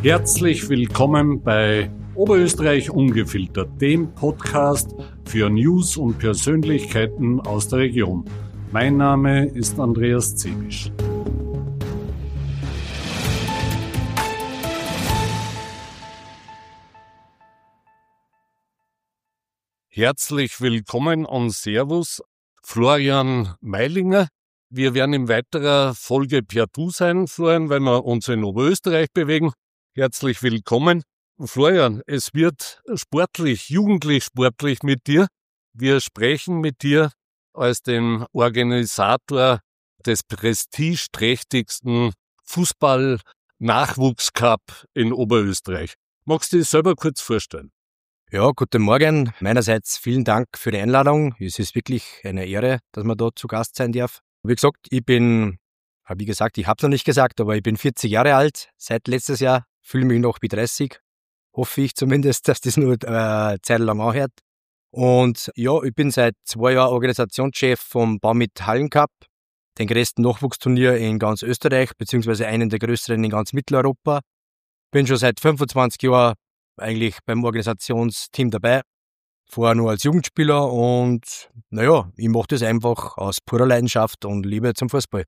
Herzlich willkommen bei Oberösterreich Ungefiltert, dem Podcast für News und Persönlichkeiten aus der Region. Mein Name ist Andreas Zebisch. Herzlich willkommen und Servus, Florian Meilinger. Wir werden in weiterer Folge per Du sein, Florian, weil wir uns in Oberösterreich bewegen. Herzlich willkommen. Florian, es wird jugendlich sportlich mit dir. Wir sprechen mit dir als dem Organisator des prestigeträchtigsten Fußball-Nachwuchscup in Oberösterreich. Magst du dich selber kurz vorstellen? Ja, guten Morgen. Meinerseits vielen Dank für die Einladung. Es ist wirklich eine Ehre, dass man dort zu Gast sein darf. Wie gesagt, ich habe es noch nicht gesagt, aber ich bin 40 Jahre alt seit letztes Jahr. Fühle mich noch wie 30. Hoffe ich zumindest, dass das nur Zeit lang anhört. Und ja, ich bin seit 2 Jahren Organisationschef vom Baumit Hallencup, den größten Nachwuchsturnier in ganz Österreich, beziehungsweise einen der größeren in ganz Mitteleuropa. Bin schon seit 25 Jahren eigentlich beim Organisationsteam dabei. Vorher nur als Jugendspieler und ich mache das einfach aus purer Leidenschaft und Liebe zum Fußball.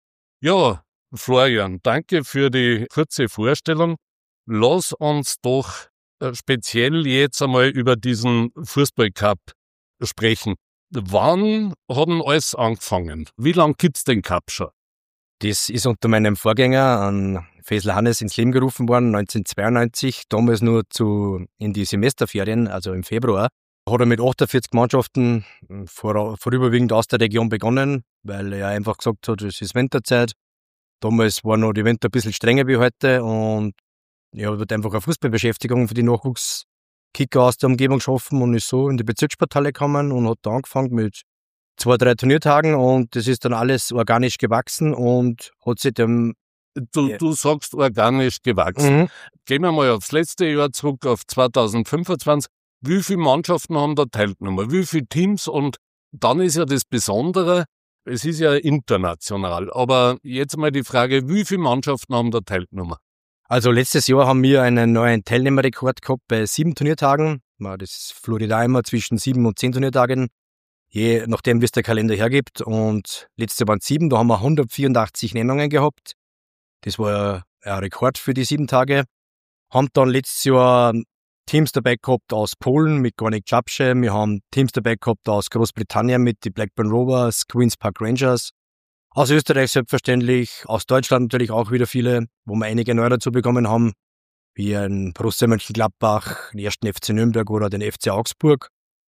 Ja, Florian, danke für die kurze Vorstellung. Lass uns doch speziell jetzt einmal über diesen Fußballcup sprechen. Wann hat denn alles angefangen? Wie lange gibt's den Cup schon? Das ist unter meinem Vorgänger, an Fesel Hannes, ins Leben gerufen worden, 1992, damals nur in die Semesterferien, also im Februar. Hat er mit 48 Mannschaften vorüberwiegend aus der Region begonnen, weil er einfach gesagt hat, es ist Winterzeit. Damals war noch die Winter ein bisschen strenger wie heute und er wird einfach eine Fußballbeschäftigung für die Nachwuchskicker aus der Umgebung schaffen und ist so in die Bezirkssporthalle gekommen und hat da angefangen mit 2, 3 Turniertagen und das ist dann alles organisch gewachsen und hat sich dem... Du sagst organisch gewachsen. Gehen wir mal aufs letzte Jahr zurück, auf 2025. Wie viele Mannschaften haben da teilgenommen? Wie viele Teams? Und dann ist ja das Besondere, es ist ja international. Aber jetzt mal die Frage, wie viele Mannschaften haben da teilgenommen? Also letztes Jahr haben wir einen neuen Teilnehmerrekord gehabt bei 7 Turniertagen. Das floriert immer zwischen 7 und 10 Turniertagen, je nachdem, wie es der Kalender hergibt. Und letztes Jahr waren es 7, da haben wir 184 Nennungen gehabt. Das war ein Rekord für die 7 Tage. Haben dann letztes Jahr Teams dabei gehabt aus Polen mit Górnik Zabrze. Wir haben Teams dabei gehabt aus Großbritannien mit die Blackburn Rovers, Queen's Park Rangers. Aus Österreich selbstverständlich, aus Deutschland natürlich auch wieder viele, wo wir einige neu dazu bekommen haben, wie ein Borussia Mönchengladbach, den 1. FC Nürnberg oder den FC Augsburg.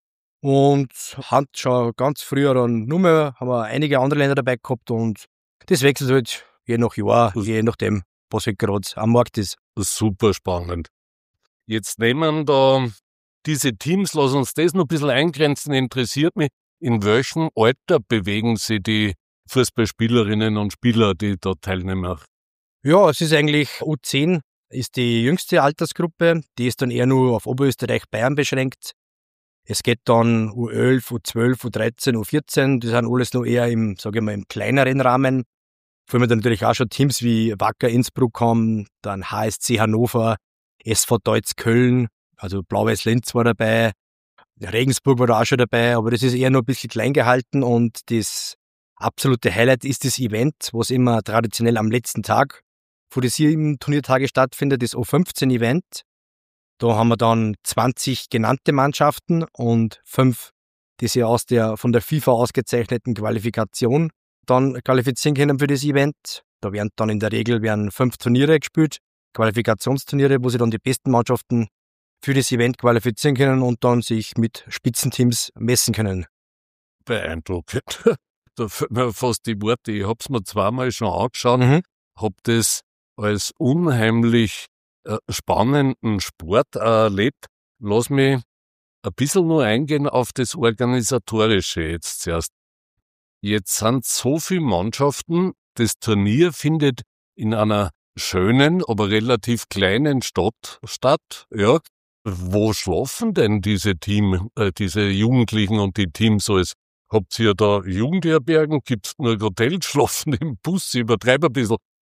Und haben schon ganz früher dann nur mehr, haben wir einige andere Länder dabei gehabt und das wechselt halt je nach Jahr, je nachdem, was halt gerade am Markt ist. Super spannend. Jetzt nehmen da diese Teams, lass uns das noch ein bisschen eingrenzen, interessiert mich, in welchem Alter bewegen sich die Fußballspielerinnen und Spieler, die da teilnehmen? Ja, es ist eigentlich U10, ist die jüngste Altersgruppe, die ist dann eher nur auf Oberösterreich, Bayern beschränkt. Es geht dann U11, U12, U13, U14, die sind alles noch eher im kleineren Rahmen. Vor allem dann natürlich auch schon Teams wie Wacker Innsbruck haben, dann HSC Hannover, SV Deutz Köln, also Blau-Weiß Linz war dabei, Regensburg war da auch schon dabei, aber das ist eher nur ein bisschen klein gehalten und das absolute Highlight ist das Event, was immer traditionell am letzten Tag vor die 7 Turniertage stattfindet, das U15-Event. Da haben wir dann 20 genannte Mannschaften und 5, die sich von der FIFA ausgezeichneten Qualifikation dann qualifizieren können für das Event. Da werden dann in der Regel 5 Turniere gespielt, Qualifikationsturniere, wo sich dann die besten Mannschaften für das Event qualifizieren können und dann sich mit Spitzenteams messen können. Beeindruckend. Da fällt mir fast die Worte. Ich habe es mir zweimal schon angeschaut, habe das als unheimlich spannenden Sport erlebt. Lass mich ein bisschen nur eingehen auf das Organisatorische jetzt zuerst. Jetzt sind so viele Mannschaften, das Turnier findet in einer schönen, aber relativ kleinen Stadt statt. Ja. Wo schlafen denn diese Jugendlichen und die Teams alles? Habt ihr da Jugendherbergen? Gibt's nur Hotels? Schlafen im Bus? Ich übertreibe ein bisschen.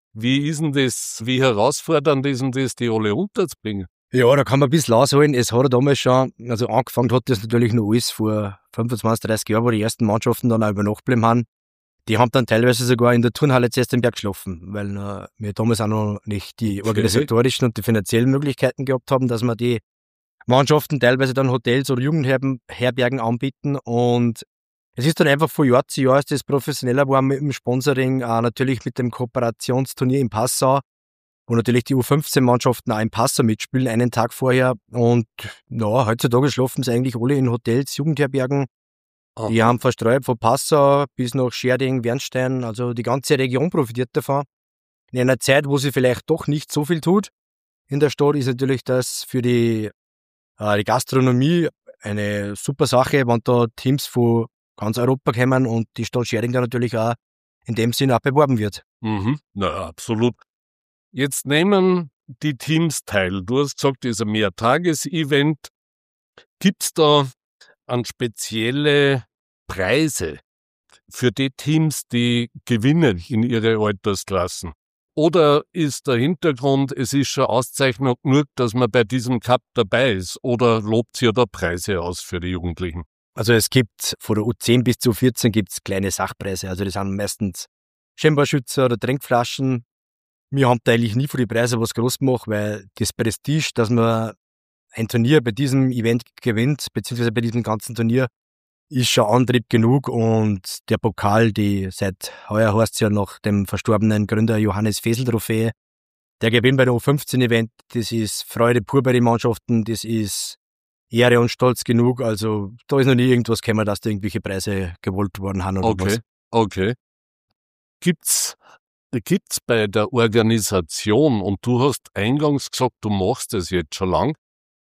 Wie ist denn das, wie herausfordernd ist denn das, die alle unterzubringen? Ja, da kann man ein bisschen ausholen. Es hat damals schon, also angefangen hat das natürlich noch alles vor 25, 30 Jahren, wo die ersten Mannschaften dann auch über Nacht geblieben haben. Die haben dann teilweise sogar in der Turnhalle zuerst im Berg geschlafen, weil wir damals auch noch nicht die organisatorischen und die finanziellen Möglichkeiten gehabt haben, dass wir die Mannschaften teilweise dann Hotels oder Jugendherbergen anbieten. Und es ist dann einfach von Jahr zu Jahr ist das professioneller geworden mit dem Sponsoring, natürlich mit dem Kooperationsturnier in Passau, wo natürlich die U15-Mannschaften auch in Passau mitspielen, einen Tag vorher. Und ja, heutzutage schlafen sie eigentlich alle in Hotels, Jugendherbergen. Die haben verstreut von Passau bis nach Scherding, Wernstein, also die ganze Region profitiert davon. In einer Zeit, wo sie vielleicht doch nicht so viel tut in der Stadt, ist natürlich das für die Gastronomie eine super Sache, wenn da Teams von ganz Europa kommen und die Stadt Scherding dann natürlich auch in dem Sinne auch beworben wird. Na, absolut. Jetzt nehmen die Teams teil. Du hast gesagt, das ist ein Mehrtages-Event. Gibt's da an spezielle Preise für die Teams, die gewinnen in ihre Altersklassen? Oder ist der Hintergrund, es ist schon Auszeichnung genug, dass man bei diesem Cup dabei ist? Oder lobt ihr da Preise aus für die Jugendlichen? Also es gibt von der U10 bis zu U14 gibt's kleine Sachpreise. Also das sind meistens Scheinbarschützer oder Trinkflaschen. Wir haben da eigentlich nie von den Preisen was groß gemacht, weil das Prestige, dass man ein Turnier bei diesem Event gewinnt, beziehungsweise bei diesem ganzen Turnier, ist schon Antrieb genug. Und der Pokal, die seit heuer heißt es ja nach dem verstorbenen Gründer Johannes Fesel-Trophäe, der Gewinn bei der U15-Event, das ist Freude pur bei den Mannschaften, das ist Ehre und Stolz genug. Also da ist noch nie irgendwas gekommen, dass da irgendwelche Preise gewollt worden haben oder was. Okay. Gibt's bei der Organisation, und du hast eingangs gesagt, du machst das jetzt schon lang,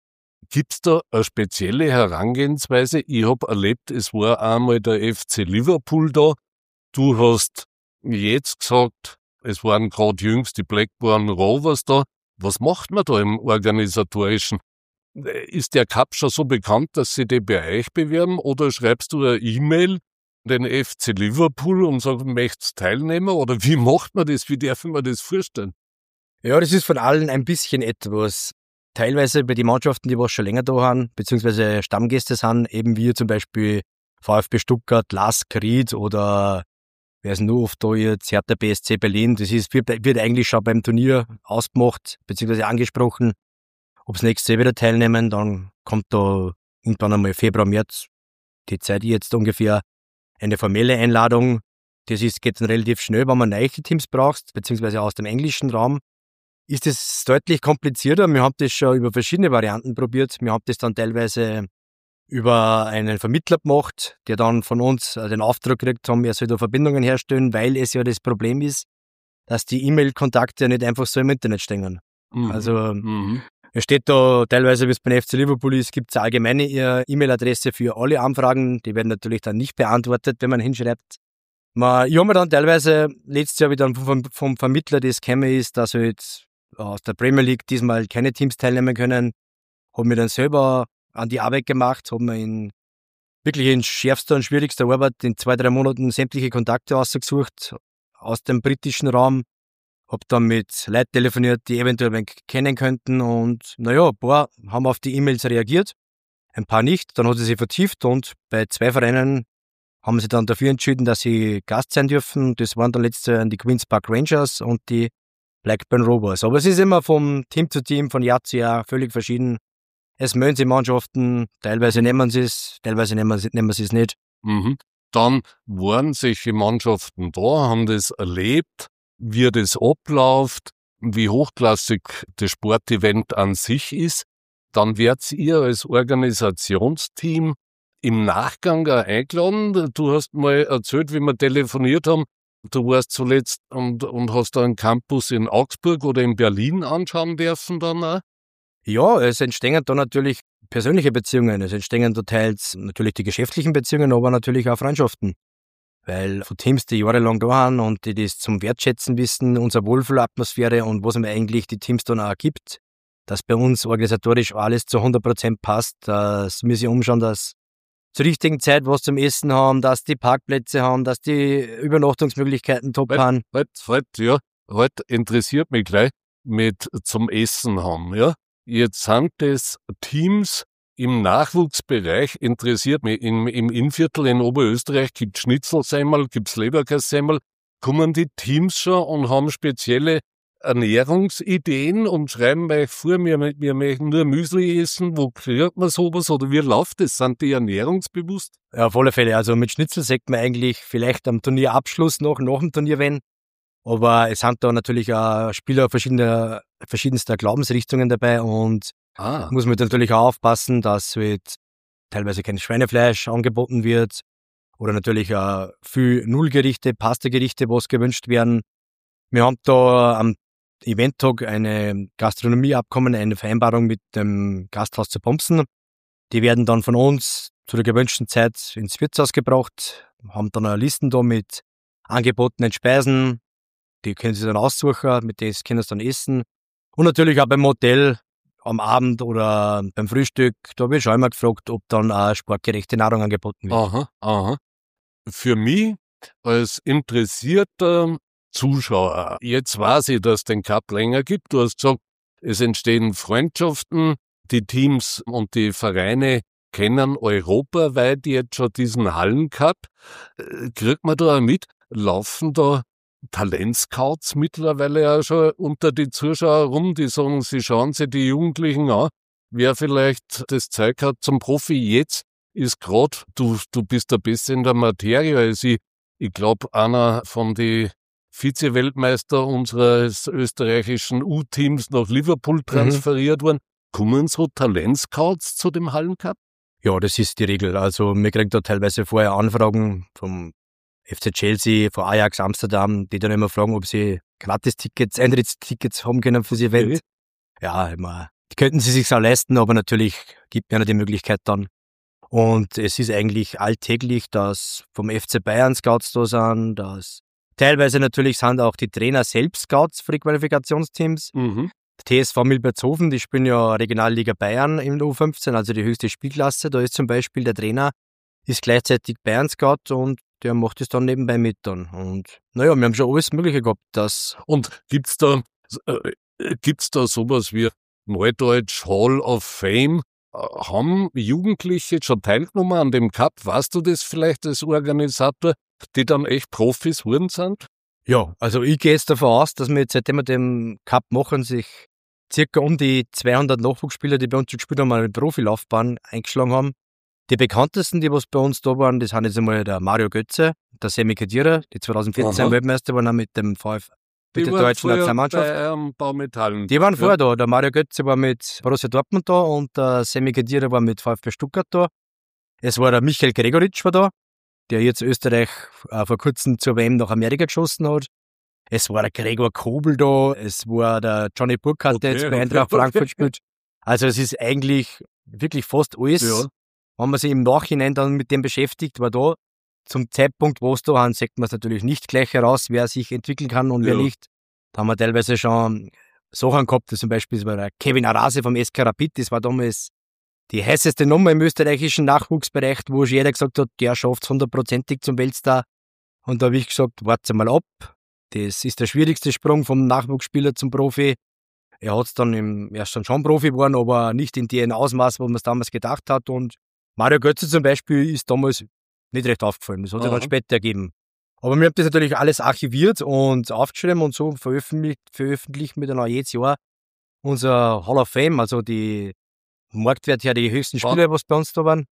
gibt's da eine spezielle Herangehensweise? Ich habe erlebt, es war einmal der FC Liverpool da. Du hast jetzt gesagt, es waren gerade jüngst die Blackburn Rovers da. Was macht man da im Organisatorischen? Ist der Cup schon so bekannt, dass sie den bei euch bewerben, oder schreibst du eine E-Mail den FC Liverpool und sagst, möchtest teilnehmen, oder wie macht man das? Wie darf man das vorstellen? Ja, das ist von allen ein bisschen etwas. Teilweise bei den Mannschaften, die was schon länger da haben, beziehungsweise Stammgäste sind, eben wie zum Beispiel VfB Stuttgart, LASK, Ried oder wer ist nur oft da jetzt, Hertha BSC Berlin. Das wird eigentlich schon beim Turnier ausgemacht, beziehungsweise angesprochen, ob sie nächstes Jahr wieder teilnehmen. Dann kommt da irgendwann einmal Februar, März, die Zeit jetzt ungefähr, eine formelle Einladung. Geht dann relativ schnell, wenn man neue Teams braucht, beziehungsweise aus dem englischen Raum. Ist es deutlich komplizierter. Wir haben das schon über verschiedene Varianten probiert. Wir haben das dann teilweise über einen Vermittler gemacht, der dann von uns den Auftrag gekriegt hat, er soll da Verbindungen herstellen, weil es ja das Problem ist, dass die E-Mail-Kontakte nicht einfach so im Internet stehen. Also es steht da teilweise, wie es beim FC Liverpool ist, gibt es eine allgemeine E-Mail-Adresse für alle Anfragen. Die werden natürlich dann nicht beantwortet, wenn man hinschreibt. Ich habe mir dann teilweise letztes Jahr wieder vom Vermittler das gekommen ist, dass halt aus der Premier League diesmal keine Teams teilnehmen können. Habe mir dann selber an die Arbeit gemacht, habe mir wirklich in schärfster und schwierigster Arbeit in 2-3 Monaten sämtliche Kontakte ausgesucht aus dem britischen Raum. Habe dann mit Leuten telefoniert, die eventuell einen kennen könnten, und ein paar haben auf die E-Mails reagiert, ein paar nicht. Dann hat es sich vertieft und bei 2 Vereinen haben sie dann dafür entschieden, dass sie Gast sein dürfen. Das waren dann letztes Jahr die Queen's Park Rangers und die Blackburn Rovers. Aber es ist immer vom Team zu Team, von Jahr zu Jahr völlig verschieden. Es mögen sie Mannschaften, teilweise nehmen sie es, teilweise nehmen sie es nicht. Dann waren solche Mannschaften da, haben das erlebt, wie das abläuft, wie hochklassig das Sportevent an sich ist. Dann werdet ihr als Organisationsteam im Nachgang auch eingeladen. Du hast mal erzählt, wie wir telefoniert haben, du warst zuletzt und hast da einen Campus in Augsburg oder in Berlin anschauen dürfen dann auch? Ja, es entstehen da natürlich persönliche Beziehungen. Es entstehen da teils natürlich die geschäftlichen Beziehungen, aber natürlich auch Freundschaften. Weil von Teams, die jahrelang da haben und die das zum Wertschätzen wissen, unsere Wohlfühlatmosphäre und was mir eigentlich die Teams dann auch gibt, dass bei uns organisatorisch alles zu 100% passt, dass wir sich umschauen, dass zur richtigen Zeit was zum Essen haben, dass die Parkplätze haben, dass die Übernachtungsmöglichkeiten top haben. Ja. halt interessiert mich gleich, mit zum Essen haben, ja. Jetzt sind das Teams im Nachwuchsbereich, interessiert mich. Im Innviertel in Oberösterreich gibt's Schnitzelsemmel, gibt's Leberkässemmel. Kommen die Teams schon und haben spezielle Ernährungsideen und schreiben euch vor, wir möchten nur Müsli essen, wo kriegt man sowas oder wie läuft das? Sind die ernährungsbewusst? Ja, auf alle Fälle. Also mit Schnitzel sagt man eigentlich vielleicht am Turnierabschluss nach dem Turnier wenn. Aber es sind da natürlich auch Spieler verschiedenster Glaubensrichtungen dabei und muss man natürlich auch aufpassen, dass halt teilweise kein Schweinefleisch angeboten wird oder natürlich auch viel Nullgerichte, Pastagerichte, was gewünscht werden. Wir haben da am Eventtag eine Gastronomieabkommen, eine Vereinbarung mit dem Gasthaus zu Pomsen. Die werden dann von uns zu der gewünschten Zeit ins Wirtshaus gebracht, haben dann eine Liste da mit angebotenen Speisen. Die können sie dann aussuchen, mit denen können sie dann essen. Und natürlich auch beim Hotel am Abend oder beim Frühstück, da wird schon immer gefragt, ob dann auch sportgerechte Nahrung angeboten wird. Aha. Für mich als interessierter Zuschauer, jetzt weiß ich, dass es den Cup länger gibt. Du hast gesagt, es entstehen Freundschaften, die Teams und die Vereine kennen europaweit jetzt schon diesen Hallencup. Kriegt man da auch mit? Laufen da Talentscouts mittlerweile ja schon unter die Zuschauer rum, die sagen, sie schauen sich die Jugendlichen an, wer vielleicht das Zeug hat zum Profi. Jetzt ist gerade, du bist der Beste in der Materie als ich glaube, einer von die Vize-Weltmeister unseres österreichischen U-Teams nach Liverpool transferiert worden. Kommen so Talentscouts zu dem Hallencup? Ja, das ist die Regel. Also wir kriegen da teilweise vorher Anfragen vom FC Chelsea, von Ajax Amsterdam, die dann immer fragen, ob sie Gratis-Tickets, Eintrittstickets haben können für das Event. Ja, immer. Die könnten sie sich auch leisten, aber natürlich gibt mir die Möglichkeit dann. Und es ist eigentlich alltäglich, dass vom FC Bayern Scouts da sind, dass teilweise natürlich sind auch die Trainer selbst Scouts für die Qualifikationsteams. TSV Milbertshofen, die spielen ja Regionalliga Bayern im U15, also die höchste Spielklasse. Da ist zum Beispiel der Trainer, ist gleichzeitig Bayern-Scout und der macht es dann nebenbei mit dann. Und naja, wir haben schon alles Mögliche gehabt. Und gibt's da sowas wie Neudeutsch Hall of Fame? Haben Jugendliche schon teilgenommen an dem Cup? Weißt du das vielleicht als Organisator, die dann echt Profis wurden sind? Ja, also ich gehe jetzt davon aus, dass wir jetzt, seitdem wir den Cup machen, sich circa um die 200 Nachwuchsspieler, die bei uns gespielt haben, eine Profilaufbahn eingeschlagen haben. Die bekanntesten, die was bei uns da waren, das sind jetzt einmal der Mario Götze, der Semi Khedira, die 2014 Weltmeister waren, auch mit dem VfB, mit der deutschen Nationalmannschaft. Die waren vorher da. Der Mario Götze war mit Borussia Dortmund da und der Semi Khedira war mit VfB Stuttgart da. Es war der Michael Gregoritsch war da, der jetzt Österreich vor kurzem zur WM nach Amerika geschossen hat. Es war der Gregor Kobel da, es war der Johnny Burkhardt, der jetzt bei Eintracht Frankfurt spielt. Also es ist eigentlich wirklich fast alles. Ja. Wenn man sich im Nachhinein dann mit dem beschäftigt, war da zum Zeitpunkt, wo es da haben, sagt man es natürlich nicht gleich heraus, wer sich entwickeln kann und wer nicht. Da haben wir teilweise schon Sachen gehabt, zum Beispiel war der Kevin Arase vom SK Rapid, das war damals die heißeste Nummer im österreichischen Nachwuchsbereich, wo schon jeder gesagt hat, der schafft es 100%ig zum Weltstar. Und da habe ich gesagt, warte mal ab, das ist der schwierigste Sprung vom Nachwuchsspieler zum Profi. Er hat es dann er ist dann schon Profi geworden, aber nicht in dem Ausmaß, wo man es damals gedacht hat. Und Mario Götze zum Beispiel ist damals nicht recht aufgefallen. Das hat sich dann später ergeben. Aber wir haben das natürlich alles archiviert und aufgeschrieben und so veröffentlichen wir dann auch jedes Jahr unser Hall of Fame, also die Marktwert her, die höchsten Spieler, was bei uns da waren.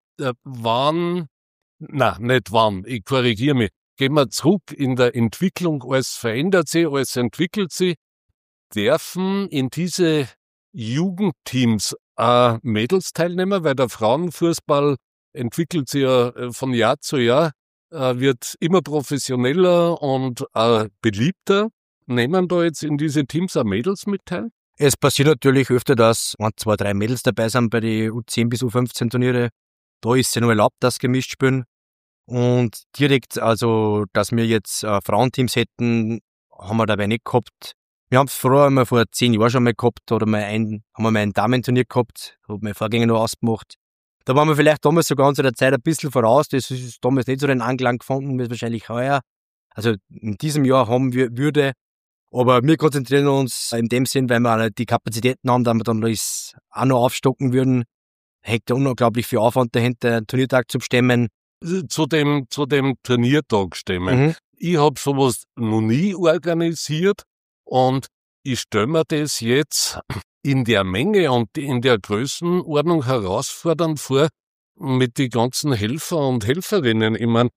Ich korrigiere mich. Gehen wir zurück in der Entwicklung, alles verändert sich, alles entwickelt sich. Dürfen in diese Jugendteams Mädels teilnehmen, weil der Frauenfußball entwickelt sich ja von Jahr zu Jahr, wird immer professioneller und beliebter. Nehmen da jetzt in diese Teams auch Mädels mit teil? Es passiert natürlich öfter, dass 1, 2, 3 Mädels dabei sind bei den U10 bis U15 Turniere. Da ist es ja nur erlaubt, dass gemischt spielen. Und direkt, also, dass wir jetzt Frauenteams hätten, haben wir dabei nicht gehabt. Wir haben es früher mal vor 10 Jahren schon mal gehabt, oder haben wir mal ein Damenturnier gehabt, hat mein Vorgänger noch ausgemacht. Da waren wir vielleicht damals sogar unserer Zeit ein bisschen voraus, das ist damals nicht so den Anklang gefunden, wie es wahrscheinlich heuer. Also in diesem Jahr würde Aber wir konzentrieren uns in dem Sinn, weil wir auch nicht die Kapazitäten haben, dass wir dann das auch noch aufstocken würden. Hängt ja unglaublich viel Aufwand dahinter, einen Turniertag zu bestimmen. Zu dem Turniertag stimmen. Ich habe sowas noch nie organisiert und ich stelle mir das jetzt in der Menge und in der Größenordnung herausfordernd vor mit den ganzen Helfer und Helferinnen. Ich meine,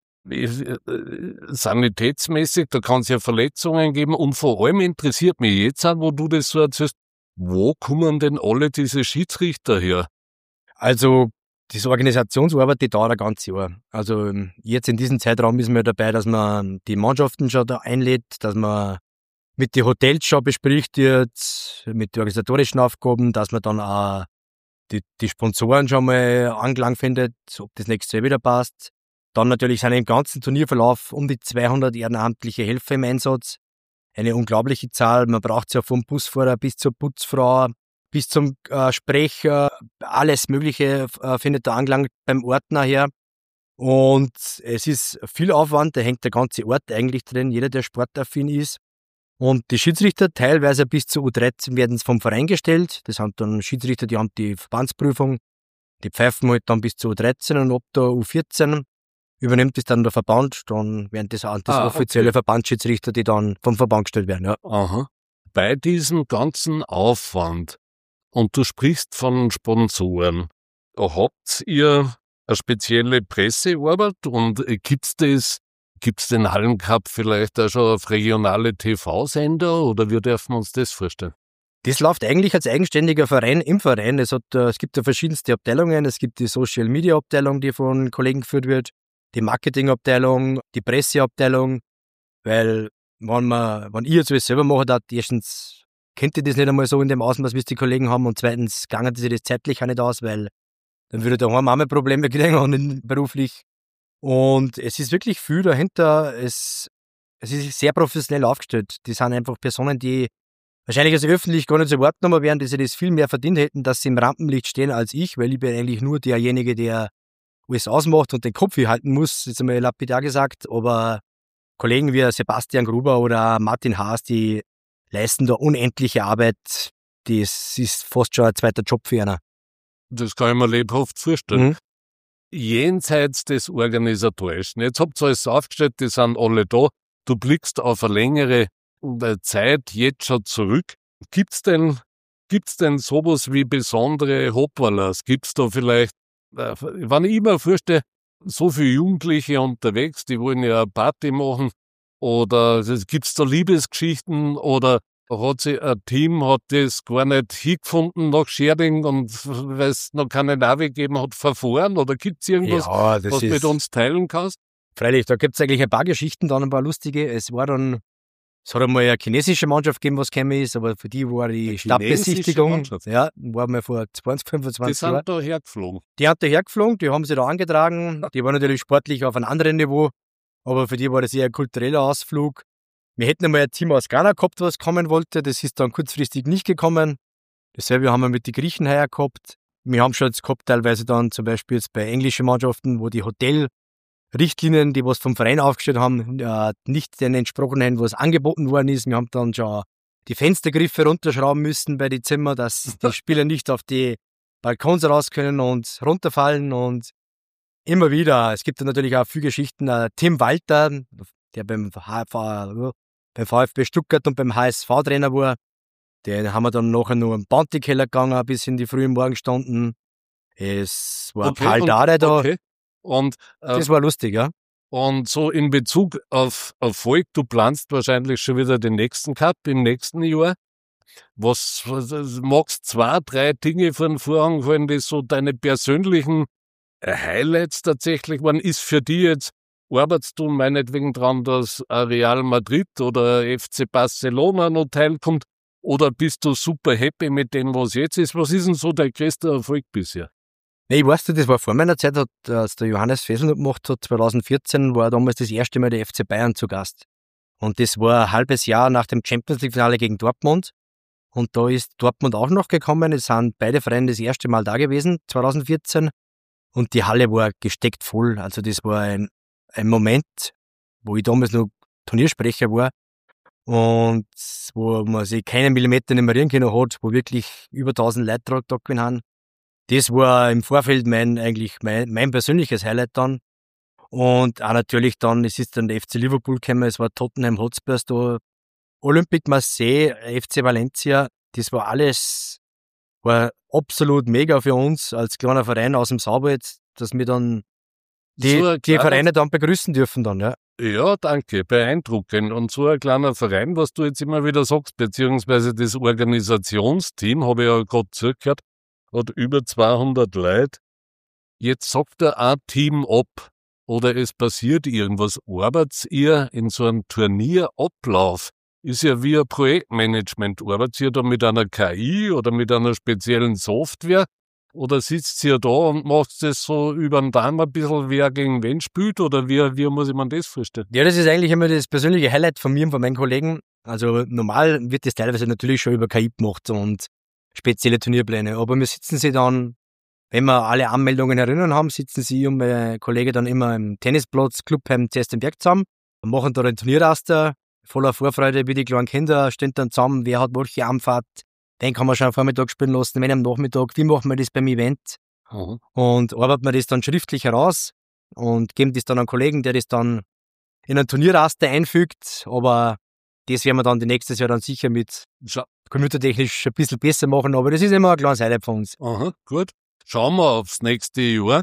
sanitätsmäßig, da kann es ja Verletzungen geben und vor allem interessiert mich jetzt auch, wo du das so erzählst, wo kommen denn alle diese Schiedsrichter her? Also diese Organisationsarbeit, die dauert ein ganzes Jahr. Also jetzt in diesem Zeitraum ist man dabei, dass man die Mannschaften schon da einlädt, dass man mit den Hotels schon bespricht wird, mit den organisatorischen Aufgaben, dass man dann auch die Sponsoren schon mal Anklang findet, ob das nächste Jahr wieder passt. Dann natürlich sind im ganzen Turnierverlauf um die 200 ehrenamtliche Helfer im Einsatz. Eine unglaubliche Zahl. Man braucht ja vom Busfahrer bis zur Putzfrau, bis zum Sprecher. Alles Mögliche findet da Anklang beim Ordner her. Und es ist viel Aufwand, da hängt der ganze Ort eigentlich drin, jeder, der sportaffin ist. Und die Schiedsrichter, teilweise bis zur U13, werden vom Verein gestellt. Das sind dann Schiedsrichter, die haben die Verbandsprüfung. Die pfeifen halt dann bis zur U13 und ab der U14 übernimmt es dann der Verband. Dann werden das offizielle Verbandsschiedsrichter, die dann vom Verband gestellt werden. Ja. Aha. Bei diesem ganzen Aufwand, und du sprichst von Sponsoren, habt ihr eine spezielle Pressearbeit und gibt's den Hallencup vielleicht auch schon auf regionale TV-Sender oder wie dürfen wir uns das vorstellen? Das läuft eigentlich als eigenständiger Verein im Verein. Es gibt ja verschiedenste Abteilungen. Es gibt die Social-Media-Abteilung, die von Kollegen geführt wird, die Marketing-Abteilung, die Presseabteilung, weil wenn ich jetzt was selber mache, dann erstens kennt ihr das nicht einmal so in dem Ausmaß, wie es die Kollegen haben und zweitens gangen sie das zeitlich auch nicht aus, weil dann würde daheim auch mal Probleme kriegen und beruflich. Und es ist wirklich viel dahinter. Es ist sehr professionell aufgestellt. Die sind einfach Personen, die wahrscheinlich also öffentlich gar nicht so wahrgenommen werden, dass sie das viel mehr verdient hätten, dass sie im Rampenlicht stehen als ich, weil ich bin eigentlich nur derjenige, der alles ausmacht und den Kopf hier halten muss, jetzt einmal lapidar gesagt. Aber Kollegen wie Sebastian Gruber oder Martin Haas, die leisten da unendliche Arbeit. Das ist fast schon ein zweiter Job für einer. Das kann ich mir lebhaft vorstellen. Jenseits des Organisatorischen. Jetzt habt ihr alles aufgestellt, die sind alle da. Du blickst auf eine längere Zeit jetzt schon zurück. Gibt's denn sowas wie besondere Hopwalas? Gibt's da vielleicht, wenn ich mir vorstelle, so viele Jugendliche unterwegs, die wollen ja eine Party machen, oder gibt's da Liebesgeschichten, oder hat sich ein Team, hat das gar nicht hingefunden nach Scherding und weil es noch keine Navi gegeben hat, verfahren? Oder gibt's irgendwas, was du mit uns teilen kannst? Freilich, da gibt's eigentlich ein paar Geschichten, dann ein paar lustige. Es hat einmal eine chinesische Mannschaft gegeben, was gekommen ist, aber für die war die Stadtbesichtigung, war mal vor 20, 25 Jahren. Die sind da hergeflogen. Die haben da hergeflogen, die haben sie da angetragen, die waren natürlich sportlich auf einem anderen Niveau, aber für die war das eher ein kultureller Ausflug. Wir hätten einmal ein Team aus Ghana gehabt, was kommen wollte, das ist dann kurzfristig nicht gekommen. Dasselbe haben wir mit den Griechen heuer gehabt. Wir haben schon jetzt gehabt, teilweise dann zum Beispiel jetzt bei englischen Mannschaften, wo die Hotelrichtlinien, die was vom Verein aufgestellt haben, nicht den entsprochen haben, was angeboten worden ist. Wir haben dann schon die Fenstergriffe runterschrauben müssen bei den Zimmern, dass die Spieler nicht auf die Balkons raus können und runterfallen und immer wieder. Es gibt dann natürlich auch viele Geschichten. Tim Walter, der beim VfB Stuttgart und beim HSV Trainer war, den haben wir dann nachher nur im Bounty-Keller gegangen, bis in die frühen Morgenstunden. Es war Paul Dardai da. Okay. Und, das war lustig, ja. Und so in Bezug auf Erfolg, du planst wahrscheinlich schon wieder den nächsten Cup im nächsten Jahr. Was magst 2, 3 Dinge von Vorhang fallen, die so deine persönlichen Highlights tatsächlich waren? Ist für dich jetzt, arbeitest du meinetwegen dran, dass Real Madrid oder FC Barcelona noch teilkommt? Oder bist du super happy mit dem, was jetzt ist? Was ist denn so dein größter Erfolg bisher? Ich weiß nicht, das war vor meiner Zeit, als der Johannes Fesel gemacht hat, 2014, war damals das erste Mal der FC Bayern zu Gast. Und das war ein halbes Jahr nach dem Champions-League-Finale gegen Dortmund. Und da ist Dortmund auch noch gekommen. Es sind beide Vereine das erste Mal da gewesen, 2014. Und die Halle war gesteckt voll. Also das war ein Moment, wo ich damals noch Turniersprecher war. und wo man sich keinen Millimeter nicht mehr rühren können hat, wo wirklich über 1000 Leute da gewesen haben. Das war im Vorfeld mein persönliches Highlight dann. Und auch natürlich dann, es ist dann der FC Liverpool gekommen, es war Tottenham Hotspurs da, Olympique Marseille, FC Valencia, das war alles, war absolut mega für uns als kleiner Verein aus dem Sauberwald, dass wir dann die Vereine dann begrüßen dürfen dann, ja. Ja, danke, beeindruckend. Und so ein kleiner Verein, was du jetzt immer wieder sagst, beziehungsweise das Organisationsteam, habe ich ja gerade zugehört, hat über 200 Leute. Jetzt sagt er ein Team ab oder es passiert irgendwas. Arbeitet ihr in so einem Turnierablauf? Ist ja wie ein Projektmanagement. Arbeitet ihr da mit einer KI oder mit einer speziellen Software? Oder sitzt ihr da und macht das so über den Daumen ein bisschen, wer gegen wen spielt? Oder wie muss ich mir das vorstellen? Ja, das ist eigentlich immer das persönliche Highlight von mir und von meinen Kollegen. Also normal wird das teilweise natürlich schon über KI gemacht und spezielle Turnierpläne. Aber wir sitzen sie dann, wenn wir alle Anmeldungen erinnern haben, sitzen sie und mein Kollege dann immer im Tennisplatz Clubheim Zestenberg zusammen und machen da den Turnierraster. Voller Vorfreude, wie die kleinen Kinder stehen dann zusammen, wer hat welche Anfahrt. Den kann man schon am Vormittag spielen lassen, wenn am Nachmittag, wie machen wir das beim Event? Und arbeiten wir das dann schriftlich heraus und geben das dann an einen Kollegen, der das dann in einen Turnierraster einfügt, aber das werden wir dann nächstes Jahr dann sicher mit computertechnisch ein bisschen besser machen, aber das ist immer ein kleines Highlight von uns. Aha, gut. Schauen wir aufs nächste Jahr.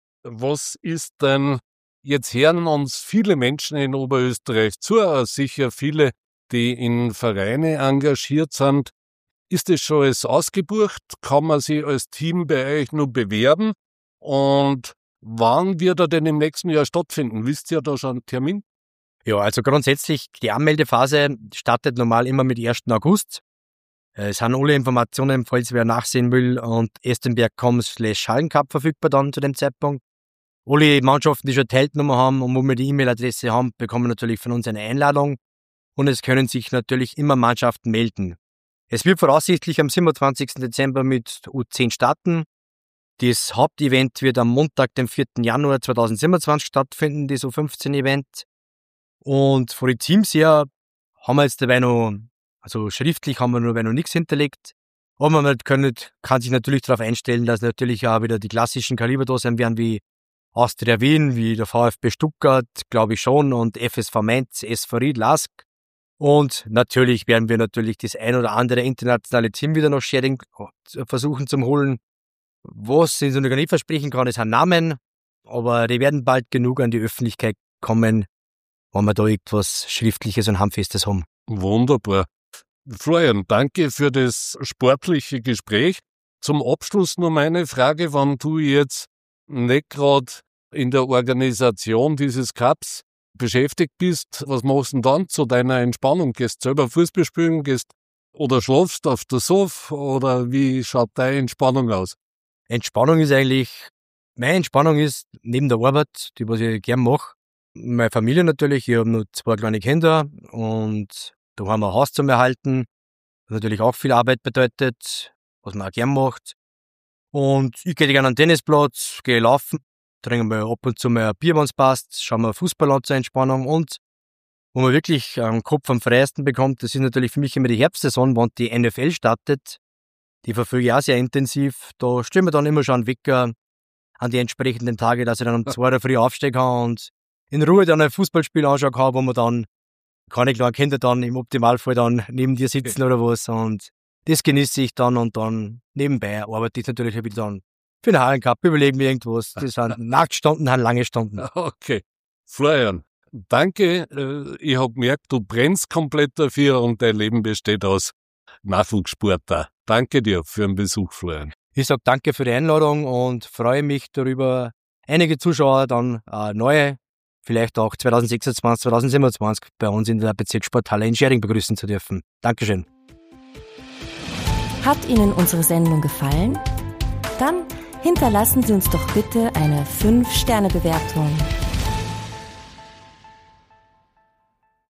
Was ist denn, jetzt hören uns viele Menschen in Oberösterreich zu, sicher viele, die in Vereine engagiert sind. Ist das schon alles ausgebucht? Kann man sich als Team bei euch nur bewerben? Und wann wird er denn im nächsten Jahr stattfinden? Wisst ihr da schon einen Termin? Ja, also grundsätzlich, die Anmeldephase startet normal immer mit 1. August. Es sind alle Informationen, falls wer nachsehen will, und estenberg.com/Hallencup verfügbar dann zu dem Zeitpunkt. Alle Mannschaften, die schon Teilnummer haben und wo wir die E-Mail-Adresse haben, bekommen natürlich von uns eine Einladung. Und es können sich natürlich immer Mannschaften melden. Es wird voraussichtlich am 27. Dezember mit U10 starten. Das Hauptevent wird am Montag, dem 4. Januar 2027 stattfinden, das U15-Event. Und von den Teams her haben wir jetzt dabei noch, also schriftlich haben wir noch nichts hinterlegt. Aber man kann sich natürlich darauf einstellen, dass natürlich auch wieder die klassischen Kaliber da sein werden, wie Austria Wien, wie der VfB Stuttgart, glaube ich schon, und FSV Mainz, SV Ried, LASK. Und natürlich werden wir das ein oder andere internationale Team wieder noch Sharing versuchen zu holen. Was ich so noch nicht versprechen kann, ist ein Namen, aber die werden bald genug an die Öffentlichkeit kommen, wenn wir da etwas Schriftliches und Handfestes haben. Wunderbar. Florian, danke für das sportliche Gespräch. Zum Abschluss nur meine Frage, wenn du jetzt nicht gerade in der Organisation dieses Cups beschäftigt bist, was machst du denn dann zu deiner Entspannung? Gehst du selber Fußball spielen, oder schlafst auf der Sofa, oder wie schaut deine Entspannung aus? Meine Entspannung ist neben der Arbeit, die was ich gern mache, meine Familie natürlich. Ich habe nur 2 kleine Kinder und da haben wir ein Haus zum Erhalten, was natürlich auch viel Arbeit bedeutet, was man auch gern macht. Und ich gehe gerne an den Tennisplatz, gehe laufen, trinken wir ab und zu mal ein Bier, wenn es passt, schauen wir Fußball an zur Entspannung, und wo man wirklich am Kopf am freiesten bekommt, das ist natürlich für mich immer die Herbstsaison, wenn die NFL startet. Die verfolge ich auch sehr intensiv. Da stellen wir dann immer schon einen Wecker an die entsprechenden Tage, dass ich dann um 2 Uhr früh aufstehen kann und in Ruhe dann ein Fußballspiel anschauen kann, wo man dann keine kleinen Kinder dann im Optimalfall dann neben dir sitzen oder was, und das genieße ich dann, und dann nebenbei arbeite ich natürlich wieder dann für den Hallencup, überlegen wir irgendwas. Das sind Nachtstunden, sind lange Stunden. Okay. Florian, danke. Ich habe gemerkt, du brennst komplett dafür und dein Leben besteht aus Nachwuchssport da. Danke dir für den Besuch, Florian. Ich sage danke für die Einladung und freue mich darüber, einige Zuschauer dann neue, vielleicht auch 2026, 2027 bei uns in der Bezirkssporthalle in Schäring begrüßen zu dürfen. Dankeschön. Hat Ihnen unsere Sendung gefallen? Dann hinterlassen Sie uns doch bitte eine 5-Sterne-Bewertung.